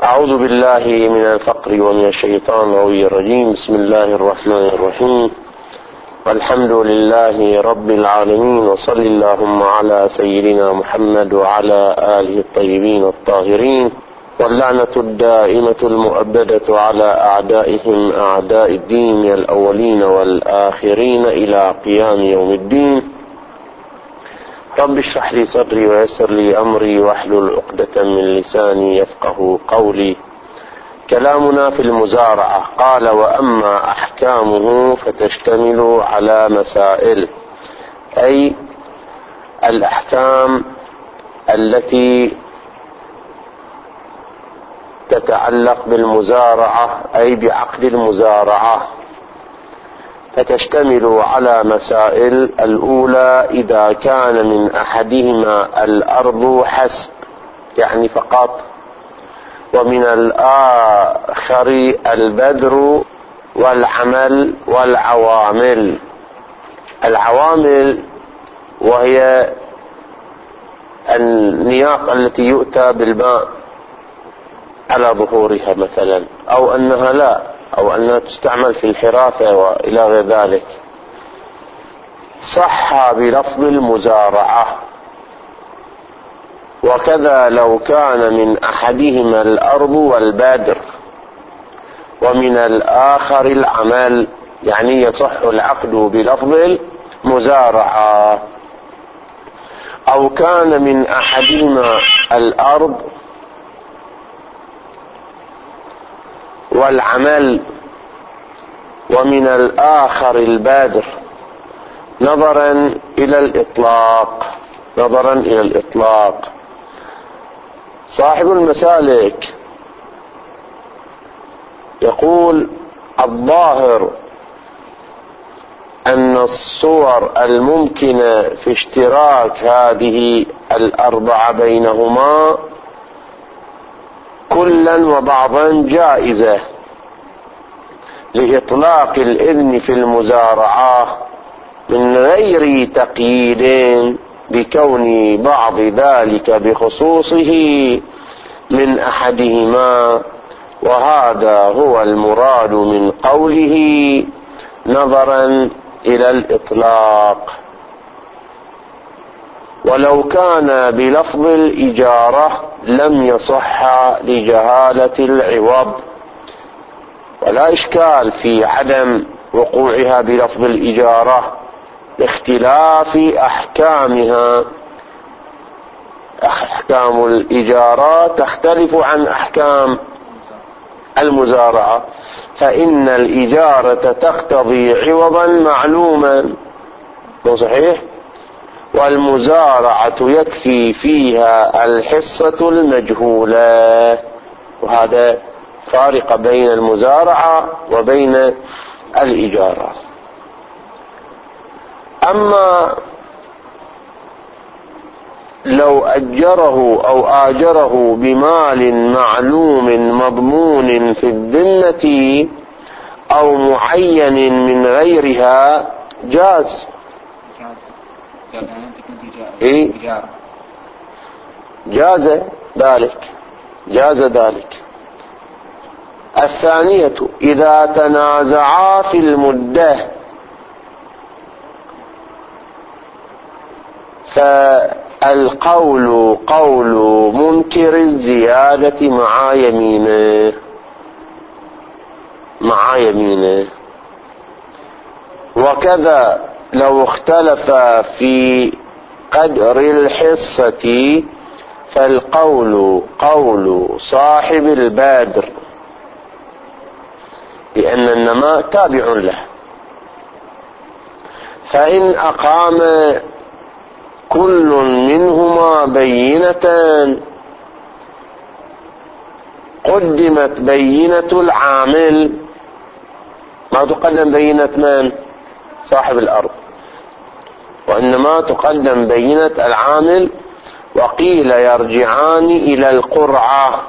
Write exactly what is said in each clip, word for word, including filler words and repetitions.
أعوذ بالله من الفقر ومن الشيطان الرجيم. بسم الله الرحمن الرحيم، والحمد لله رب العالمين، وصل اللهم على سيدنا محمد وعلى آله الطيبين الطاهرين، واللعنة الدائمة المؤبدة على أعدائهم أعداء الدين من الأولين والآخرين إلى قيام يوم الدين. رب اشرح لي صدري ويسر لي أمري واحلل عقدة من لساني يفقه قولي. كلامنا في المزارعة. قال: وأما أحكامه فتشتمل على مسائل، أي الأحكام التي تتعلق بالمزارعة أي بعقد المزارعة، فتشتمل على مسائل. الأولى: إذا كان من أحدهما الأرض حسب، يعني فقط، ومن الآخر البذر والعمل والعوامل. العوامل وهي النياق التي يؤتى بالماء على ظهورها مثلا، أو أنها لا أو أنها تستعمل في الحراثة وإلى غير ذلك. صح بلفظ المزارعة. وكذا لو كان من أحدهما الأرض والبذر ومن الآخر العمل، يعني يصح العقد بلفظ المزارعة. أو كان من أحدهما الأرض والعمل ومن الآخر البذر، نظرا إلى الإطلاق نظرا إلى الإطلاق. صاحب المسالك يقول: الظاهر أن الصور الممكنة في اشتراك هذه الأربعة بينهما كلا وبعضا جائزة لإطلاق الإذن في المزارعة من غير تقييد بكون بعض ذلك بخصوصه من أحدهما، وهذا هو المراد من قوله نظرا إلى الإطلاق. ولو كان بلفظ الإجارة لم يصح لجهالة العوض، ولا إشكال في عدم وقوعها بلفظ الإجارة باختلاف أحكامها. أحكام الإجارة تختلف عن أحكام المزارعة، فإن الإجارة تقتضي عوضا معلوما، مو صحيح؟ والمزارعة يكفي فيها الحصة المجهولة. وهذا فارق بين المزارعة وبين الإجارة. أما لو أجره أو آجره بمال معلوم مضمون في الذمة أو معين من غيرها جاز. إيه؟ جاز ذلك جاز ذلك. الثانية: إذا تنازعا في المدة فالقول قول منكر الزيادة مع يمينه مع يمينه وكذا لو اختلف في قدر الحصة فالقول قول صاحب البادر، لأن النماء تابع له. فإن أقام كل منهما بينة قدمت بينة العامل، ما تقدم بينة من؟ صاحب الأرض، وإنما تقدم بينة العامل. وقيل يرجعان إلى القرعة،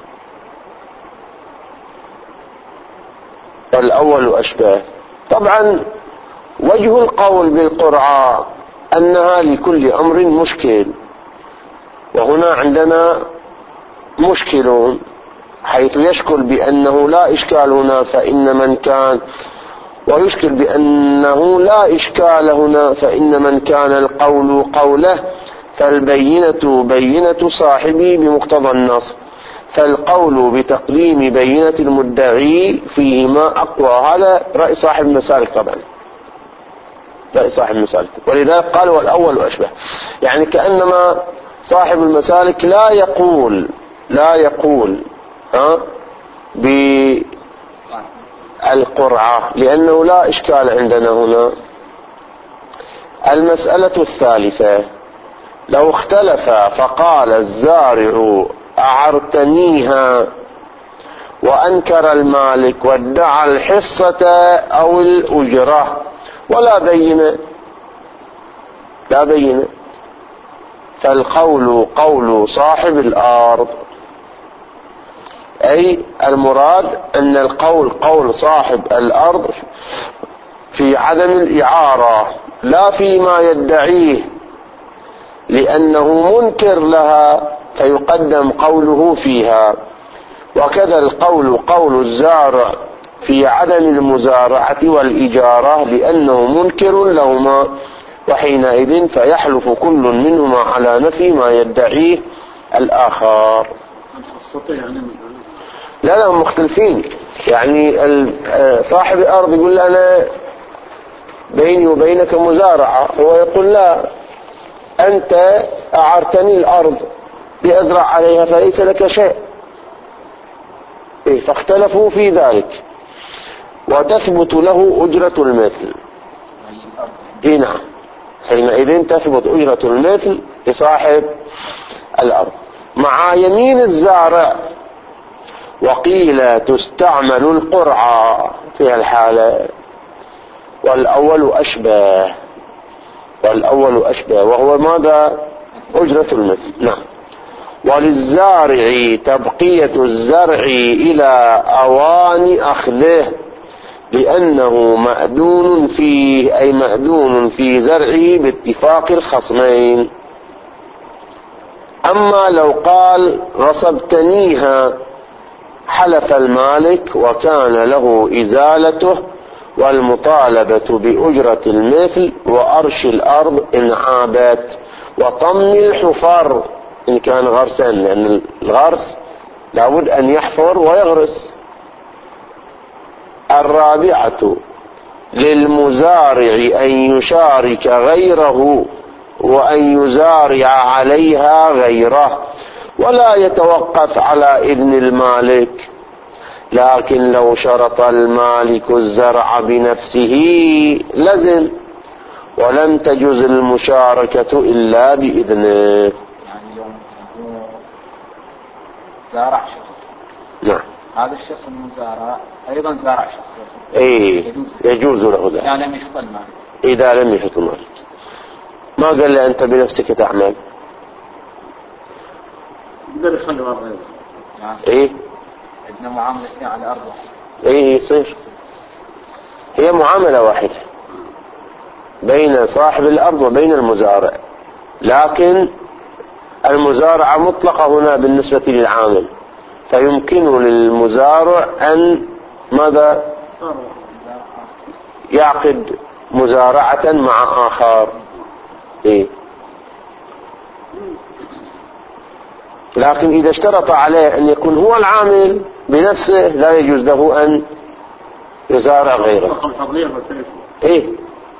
والأول أشبه. طبعا وجه القول بالقرعة أنها لكل أمر مشكل، وهنا عندنا مشكل حيث يشكل بأنه لا إشكال هنا فإن من كان ويشكل بأنه لا إشكال هنا فإن من كان القول قوله فالبينة بينة صاحبه بمقتضى النص، فالقول بتقديم بينة المدعي فيهما أقوى. هذا رأي صاحب المسالك طبعا، رأي صاحب المسالك، ولذلك قال والأول أشبه. يعني كأنما صاحب المسالك لا يقول لا يقول ها بالقرعة لأنه لا إشكال عندنا هنا. المسألة الثالثة: لو اختلف فقال الزارع أعرتنيها وأنكر المالك وادعى الحصة أو الأجرة ولا بينة لا بينة، فالقول قول صاحب الأرض. أي المراد أن القول قول صاحب الأرض في عدم الإعارة لا فيما يدعيه لأنه منكر لها فيقدم قوله فيها. وكذا القول قول الزارع في عدم المزارعة والإجارة لأنه منكر لهما، وحينئذ فيحلف كل منهما على نفي ما يدعيه الآخر. لا لا هم مختلفين. يعني صاحب الأرض يقول أنا بيني وبينك مزارعة، هو يقول لا، أنت أعرتني الأرض لأزرع عليها فليس لك شيء. إيه، فاختلفوا في ذلك وتثبت له أجرة المثل. إيه نعم، حينئذ تثبت أجرة المثل لصاحب الأرض مع يمين الزارع. وقيل تستعمل القرعة في الحالة، والأول أشبه والأول أشبه وهو ماذا؟ أجرة المثل. نعم. وللزارع تبقية الزرع إلى أوان أخذه لأنه مأذون فيه، أي مأذون في زرعه باتفاق الخصمين. أما لو قال غصبتنيها حلف المالك وكان له إزالته والمطالبة بأجرة المثل وأرش الأرض إن عابت وطم الحفر إن كان غرسا، لأن الغرس لابد أن يحفر ويغرس. الرابعة: للمزارع أن يشارك غيره وأن يزارع عليها غيره ولا يتوقف على إذن المالك، لكن لو شرط المالك الزرع بنفسه لزم ولم تجز المشاركة إلا بإذنه. يعني يوم زارع شخص، نعم، هذا الشخص المزارع أيضا زارع شخص، إيه يجوز له ذلك يعني لم يشط المالك. إذا لم يشط المالك ما قال لي أنت بنفسك تعمل، يقدر يخلي أرض أيضا. إيه عندنا معاملة على الأرض. إيه يصير، هي معاملة واحدة بين صاحب الأرض وبين المزارع، لكن المزارعة مطلقة هنا بالنسبة للعامل، فيمكن للمزارع أن ماذا يعقد مزارعة مع آخر. إيه؟ لكن إذا اشترط عليه أن يكون هو العامل بنفسه لا يجوز له أن يزارع غيره. إيه؟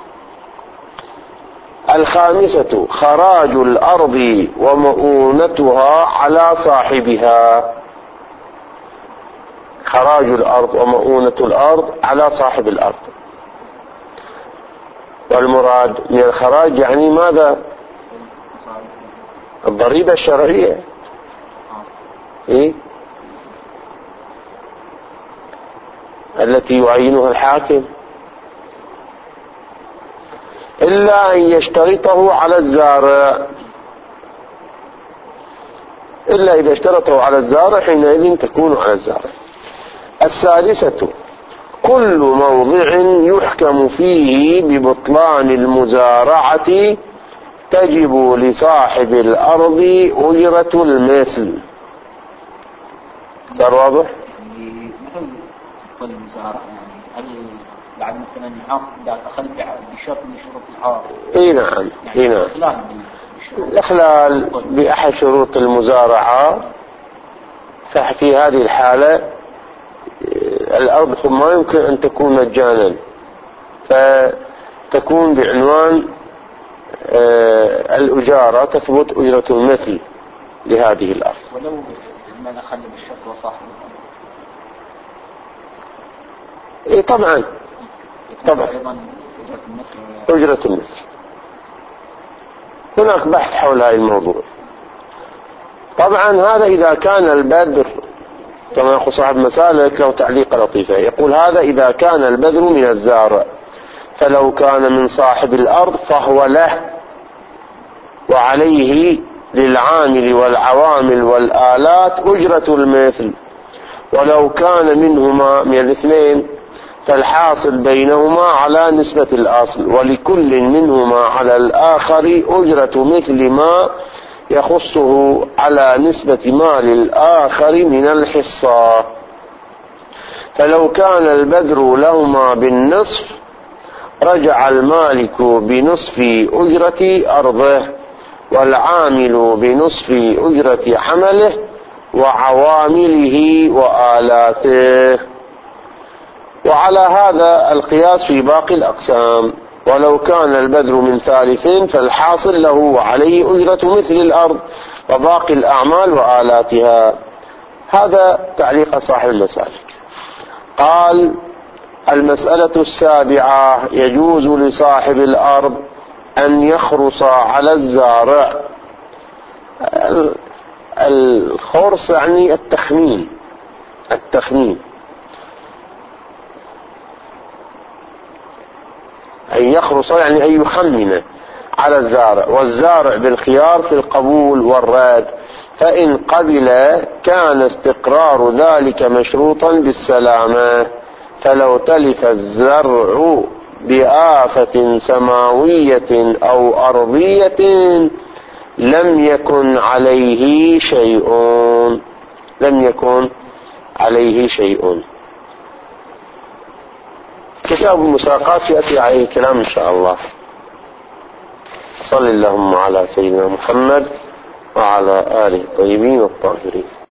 الخامسة: خراج الأرض ومؤونتها على صاحبها. خراج الأرض ومؤونة الأرض على صاحب الأرض. والمراد من الخراج يعني ماذا؟ الضريبة الشرعية. إيه؟ التي يعينها الحاكم، إلا أن يشترطه على الزارع، إلا إذا اشترطه على الزارع حينئذ تكون على الزارع. السادسة: كل موضع يحكم فيه ببطلان المزارعة تجب لصاحب الأرض أجرة المثل. صار واضح؟ يعني مثل طل المزارع يعني هل بعد مثلا يحافظ إذا أخذ بشرط من شروط الحائط؟ اي نعم، يعني اي نعم. الإخلال بالشروط. الإخلال بأحد شروط المزارعة، ففي هذه الحالة الأرض ما يمكن أن تكون مجانا، فتكون بعنوان الأجارة، تثبت أجرة المثل لهذه الأرض. ولو من أخل بالشرط وصاحب الأرض؟ إيه طبعا طبعا أيضا أجرة المثل. أجرة المثل. هناك بحث حول هذا الموضوع. طبعا هذا إذا كان البذر، كما يقول صاحب مسالك له تعليق لطيفة، يقول هذا إذا كان البذر من الزارع، فلو كان من صاحب الأرض فهو له وعليه للعامل والعوامل والآلات أجرة المثل، ولو كان منهما من الاثنين فالحاصل بينهما على نسبة الأصل، ولكل منهما على الآخر أجرة مثل ما يخصه على نسبة مال الآخر من الحصة. فلو كان البذر لهما بالنصف رجع المالك بنصف أجرة أرضه، والعامل بنصف أجرة حمله وعوامله وآلاته. وعلى هذا القياس في باقي الأقسام. ولو كان البذر من ثالث فالحاصل له وعليه أجرة مثل الأرض وباقي الأعمال وآلاتها. هذا تعليق صاحب المسالك. قال: المسألة السابعة: يجوز لصاحب الأرض أن يخرص على الزارع. الخرص يعني التخمين، التخمين أن يخرص يعني أن يخمن على الزارع، والزارع بالخيار في القبول والرد، فإن قبل كان استقرار ذلك مشروطا بالسلامة، فلو تلف الزرع بآفة سماوية أو أرضية لم يكن عليه شيء، لم يكن عليه شيء. كتاب المساقات يأتي عليه الكلام إن شاء الله. صل اللهم على سيدنا محمد وعلى آله الطيبين الطاهرين.